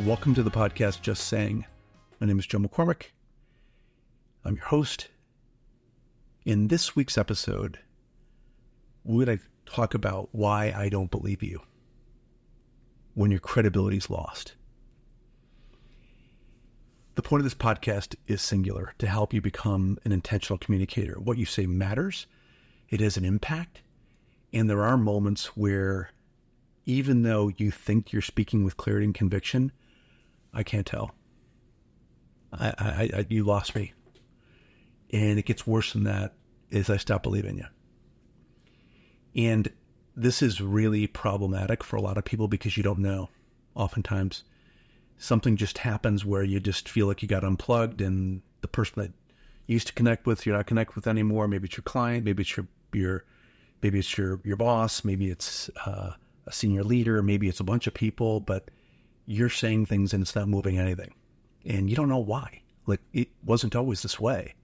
Welcome to the podcast, Just Saying. My name is Joe McCormick. I'm your host. In this week's episode, we're going to talk about why I don't believe you when your credibility is lost. The point of this podcast is singular, to help you become an intentional communicator. What you say matters. It has an impact. And there are moments where, even though you think you're speaking with clarity and conviction, I can't tell. You lost me. And it gets worse than that as I stop believing you. And this is really problematic for a lot of people because you don't know. Oftentimes, something just happens where you just feel like you got unplugged, and the person that you used to connect with, you're not connected with anymore. Maybe it's your client, maybe it's your boss, maybe it's a senior leader, maybe it's a bunch of people, but you're saying things and it's not moving anything. And you don't know why. Like, it wasn't always this way.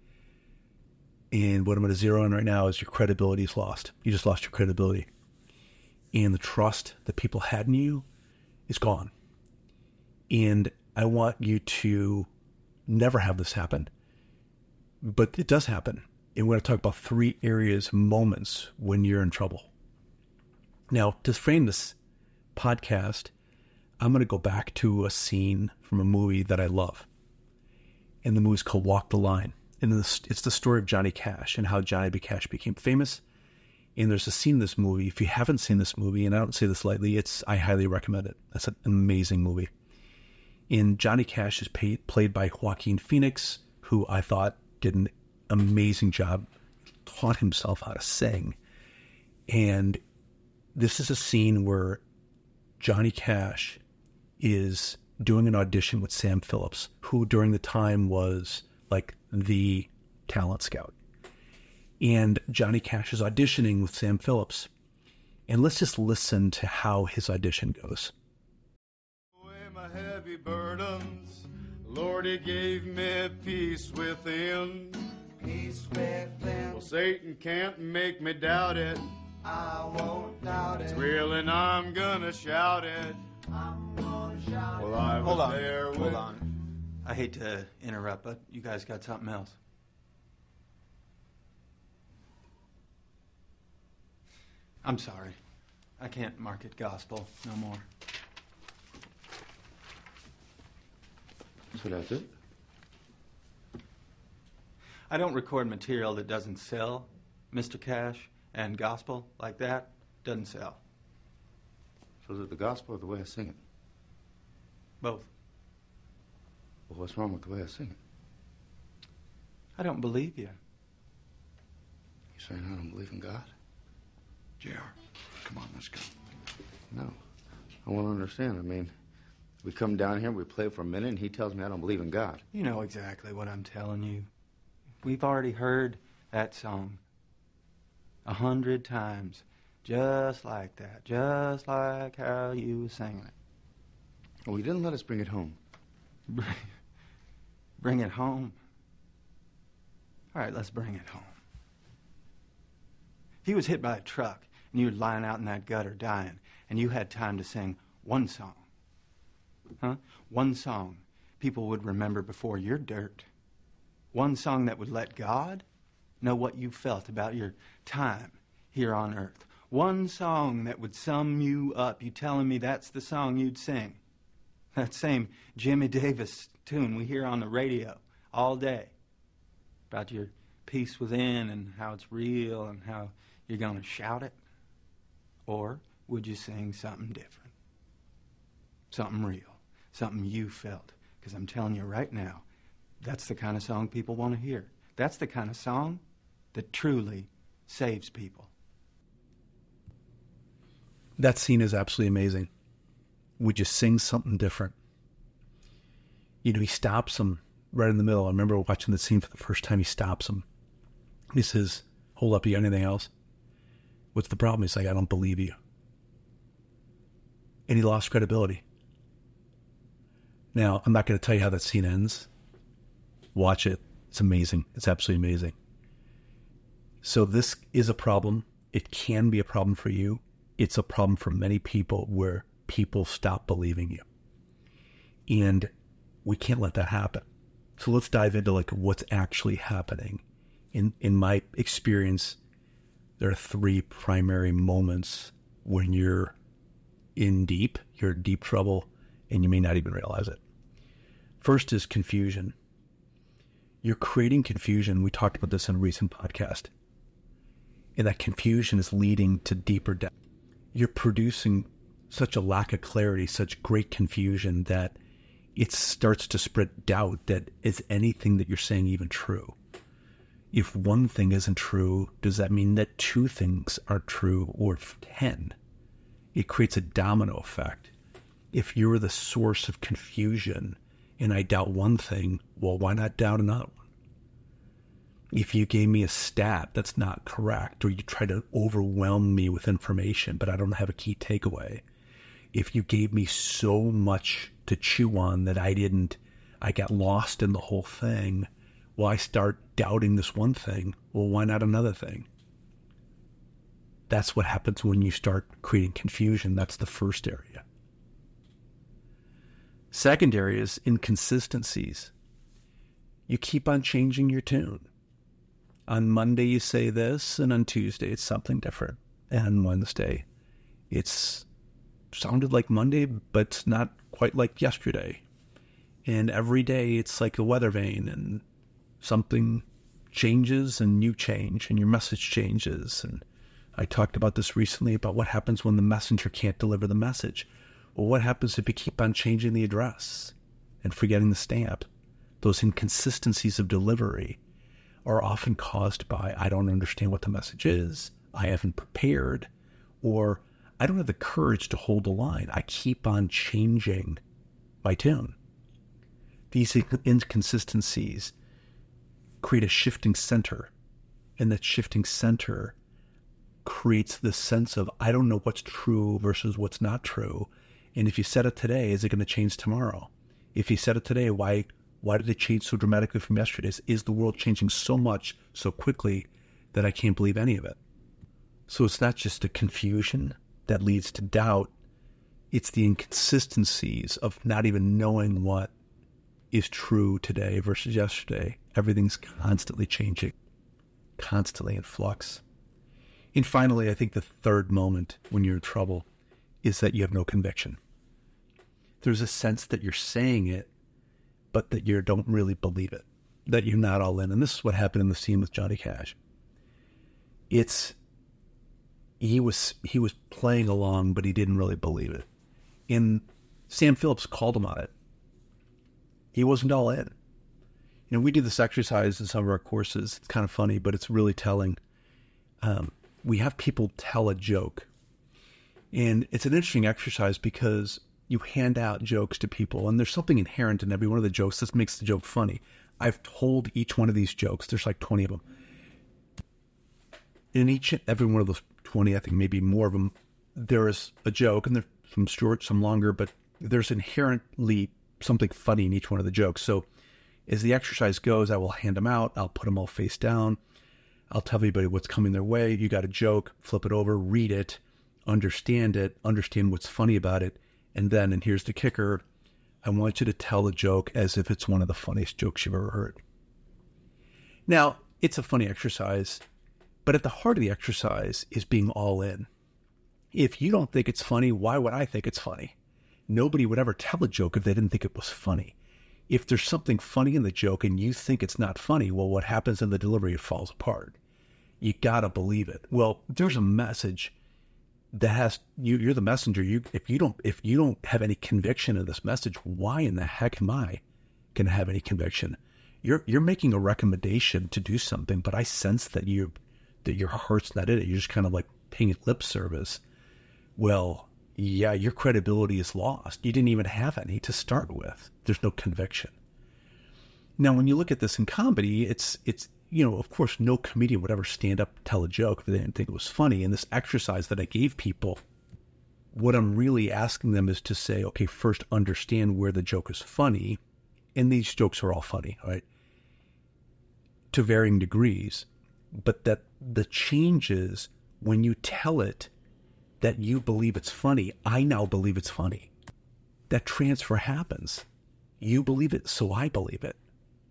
And what I'm going to zero in right now is your credibility is lost. You just lost your credibility. And the trust that people had in you is gone. And I want you to never have this happen. But it does happen. And we're going to talk about 3 areas, moments when you're in trouble. Now, to frame this podcast, I'm going to go back to a scene from a movie that I love. And the movie's called Walk the Line. And it's the story of Johnny Cash and how Johnny B. Cash became famous. And there's a scene in this movie. If you haven't seen this movie, and I don't say this lightly, I highly recommend it. That's an amazing movie. And Johnny Cash is played by Joaquin Phoenix, who I thought did an amazing job, taught himself how to sing. And this is a scene where Johnny Cash is doing an audition with Sam Phillips, who during the time was like the talent scout. And Johnny Cash is auditioning with Sam Phillips. And let's just listen to how his audition goes. Away my heavy burdens, Lord, He gave me peace within. Peace within. Well, Satan can't make me doubt it. I won't doubt it. It's real and I'm gonna shout it. I'm gonna shout Well, it. I was there Hold with... on. I hate to interrupt, but you guys got something else. I'm sorry. I can't market gospel no more. So that's it? I don't record material that doesn't sell, Mr. Cash, and gospel like that doesn't sell. So is it the gospel or the way I sing it? Both. Well, what's wrong with the way I sing it? I don't believe you. You saying I don't believe in God? JR, come on, let's go. No. I want to understand. I mean, we come down here, we play for a minute, and he tells me I don't believe in God. You know exactly what I'm telling you. We've already heard that song 100 times. Just like that. Just like how you were singing it. Well, he didn't let us bring it home. Bring it home. All right, let's bring it home. If you was hit by a truck and you were lying out in that gutter dying and you had time to sing one song, one song people would remember before your dirt. One song that would let God know what you felt about your time here on earth. One song that would sum you up. You telling me that's the song you'd sing? That same Jimmy Davis tune we hear on the radio all day about your peace within and how it's real and how you're going to shout it? Or would you sing something different? Something real. Something you felt. Because I'm telling you right now, that's the kind of song people want to hear. That's the kind of song that truly saves people. That scene is absolutely amazing. Would you sing something different? You know, he stops him right in the middle. I remember watching the scene for the first time. He stops him. He says, hold up, you got anything else? What's the problem? He's like, I don't believe you. And he lost credibility. Now, I'm not going to tell you how that scene ends. Watch it. It's amazing. It's absolutely amazing. So this is a problem. It can be a problem for you. It's a problem for many people where people stop believing you. And we can't let that happen. So let's dive into like what's actually happening. In my experience, there are 3 primary moments when you're in deep trouble, and you may not even realize it. First is confusion. You're creating confusion. We talked about this in a recent podcast. And that confusion is leading to deeper doubt. You're producing such a lack of clarity, such great confusion that it starts to spread doubt that is anything that you're saying even true? If one thing isn't true, does that mean that 2 things are true or 10? It creates a domino effect. If you're the source of confusion and I doubt one thing, well, why not doubt another one? If you gave me a stat that's not correct, or you try to overwhelm me with information, but I don't have a key takeaway. If you gave me so much to chew on that I got lost in the whole thing, well, I start doubting this one thing. Well, why not another thing? That's what happens when you start creating confusion. That's the first area. Second area is inconsistencies. You keep on changing your tune. On Monday you say this, and on Tuesday it's something different. And on Wednesday it's sounded like Monday, but it's not quite like yesterday. And every day it's like a weather vane, and something changes and you change and your message changes. And I talked about this recently about what happens when the messenger can't deliver the message. Well, what happens if you keep on changing the address and forgetting the stamp? Those inconsistencies of delivery are often caused by, I don't understand what the message is, I haven't prepared, or I don't have the courage to hold the line. I keep on changing my tune. These inconsistencies create a shifting center, and that shifting center creates this sense of, I don't know what's true versus what's not true. And if you said it today, is it going to change tomorrow? If you said it today, why did it change so dramatically from yesterday? Is the world changing so much, so quickly, that I can't believe any of it? So it's not just a confusion that leads to doubt. It's the inconsistencies of not even knowing what is true today versus yesterday. Everything's constantly changing, constantly in flux. And finally, I think the third moment when you're in trouble is that you have no conviction. There's a sense that you're saying it, but that you don't really believe it, that you're not all in. And this is what happened in the scene with Johnny Cash. He was playing along, but he didn't really believe it. And Sam Phillips called him on it. He wasn't all in. You know, we do this exercise in some of our courses. It's kind of funny, but it's really telling. We have people tell a joke. And it's an interesting exercise because you hand out jokes to people, and there's something inherent in every one of the jokes that makes the joke funny. I've told each one of these jokes. There's like 20 of them. In each and every one of those 20, I think maybe more of them, there is a joke, and there's some short, some longer, but there's inherently something funny in each one of the jokes. So as the exercise goes, I will hand them out. I'll put them all face down. I'll tell everybody what's coming their way. You got a joke, flip it over, read it, understand what's funny about it. And then, and here's the kicker, I want you to tell the joke as if it's one of the funniest jokes you've ever heard. Now, it's a funny exercise, but at the heart of the exercise is being all in. If you don't think it's funny, why would I think it's funny? Nobody would ever tell a joke if they didn't think it was funny. If there's something funny in the joke and you think it's not funny, well, what happens in the delivery? It falls apart. You gotta believe it. Well, there's a message that has you're the messenger. If you don't have any conviction in this message, why in the heck am I gonna have any conviction? You're making a recommendation to do something, but I sense that your heart's not in it. You're just kind of like paying lip service. Well, yeah, your credibility is lost. You didn't even have any to start with. There's no conviction. Now, when you look at this in comedy, it's of course, no comedian would ever stand up and tell a joke if they didn't think it was funny. And this exercise that I gave people, what I'm really asking them is to say, okay, first understand where the joke is funny. And these jokes are all funny, right? To varying degrees. But that the changes when you tell it that you believe it's funny, I now believe it's funny. That transfer happens. You believe it, so I believe it.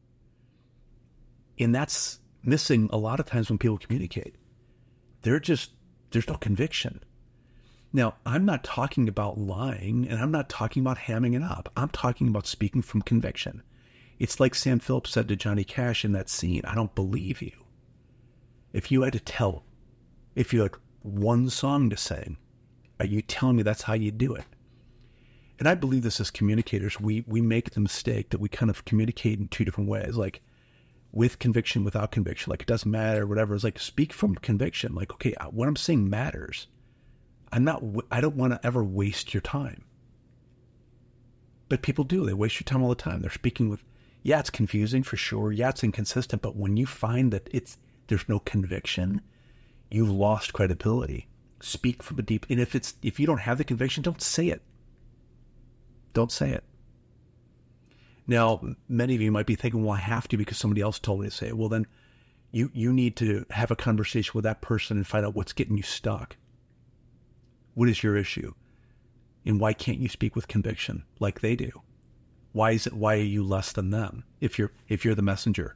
And that's missing a lot of times when people communicate. There's no conviction. Now, I'm not talking about lying, and I'm not talking about hamming it up. I'm talking about speaking from conviction. It's like Sam Phillips said to Johnny Cash in that scene, I don't believe you. If you had one song to sing, are you telling me that's how you do it? And I believe this as communicators, we make the mistake that we kind of communicate in two different ways, like with conviction, without conviction, like it doesn't matter, whatever. It's like speak from conviction, like, okay, what I'm saying matters. I don't want to ever waste your time. But people do, they waste your time all the time. They're speaking with, yeah, it's confusing for sure. Yeah, it's inconsistent, but when you find that there's no conviction, you've lost credibility. Speak from a deep, and if you don't have the conviction, don't say it. Don't say it. Now, many of you might be thinking, well, I have to because somebody else told me to say it. Well, then you need to have a conversation with that person and find out what's getting you stuck. What is your issue? And why can't you speak with conviction like they do? Why are you less than them if you're the messenger?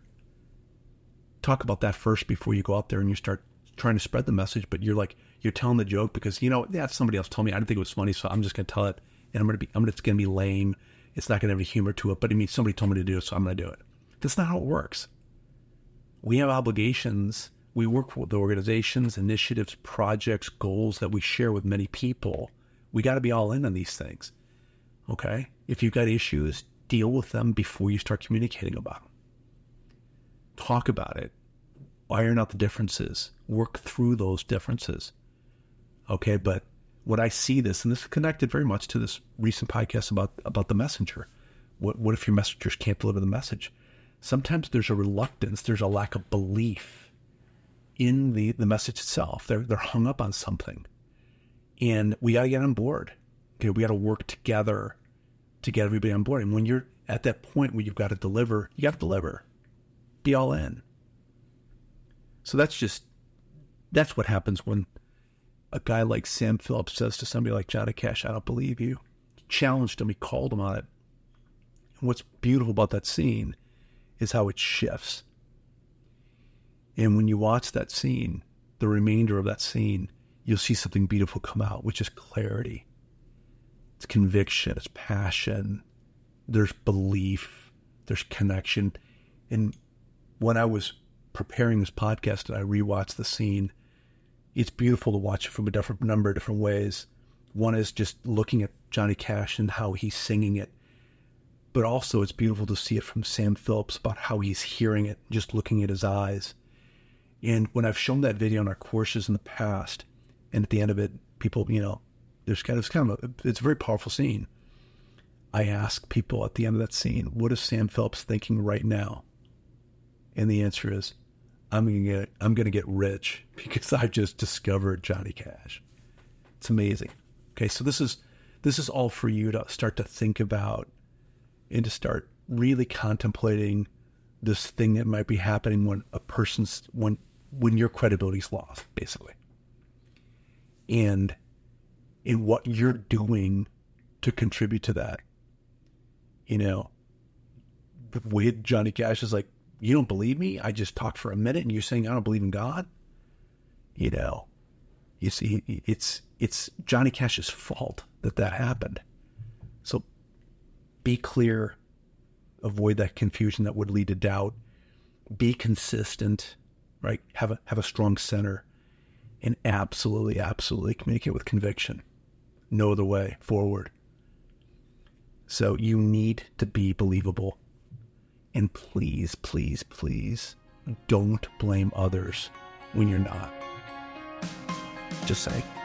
Talk about that first before you go out there and you start trying to spread the message, but you're telling the joke because, somebody else told me, I didn't think it was funny, so I'm just going to tell it, and it's going to be lame. It's not going to have any humor to it, but somebody told me to do it, so I'm going to do it. That's not how it works. We have obligations. We work with organizations, initiatives, projects, goals that we share with many people. We got to be all in on these things. Okay? If you've got issues, deal with them before you start communicating about them. Talk about it. Iron out the differences. Work through those differences. Okay, but what I see this, and this is connected very much to this recent podcast about the messenger. What if your messengers can't deliver the message? Sometimes there's a reluctance, there's a lack of belief in the message itself. They're hung up on something. And we got to get on board. Okay, we got to work together to get everybody on board. And when you're at that point where you've got to deliver, you got to deliver. Be all in. So that's what happens when a guy like Sam Phillips says to somebody like Johnny Cash, I don't believe you. He challenged him. He called him on it. And what's beautiful about that scene is how it shifts. And when you watch that scene, the remainder of that scene, you'll see something beautiful come out, which is clarity. It's conviction. It's passion. There's belief. There's connection. And when I was preparing this podcast and I rewatched the scene, it's beautiful to watch it from a number of different ways. One is just looking at Johnny Cash and how he's singing it. But also it's beautiful to see it from Sam Phillips about how he's hearing it, just looking at his eyes. And when I've shown that video in our courses in the past, and at the end of it, people, it's a very powerful scene. I ask people at the end of that scene, what is Sam Phillips thinking right now? And the answer is, I'm gonna get rich because I just discovered Johnny Cash. It's amazing. Okay, so this is all for you to start to think about and to start really contemplating this thing that might be happening when your credibility is lost, basically. And in what you're doing to contribute to that. The way Johnny Cash is like, you don't believe me? I just talked for a minute and you're saying I don't believe in God? You see, it's Johnny Cash's fault that happened. So be clear, avoid that confusion that would lead to doubt, be consistent, right? Have a strong center, and absolutely communicate with conviction. No other way forward. So you need to be believable. And please, please, please don't blame others when you're not. Just say.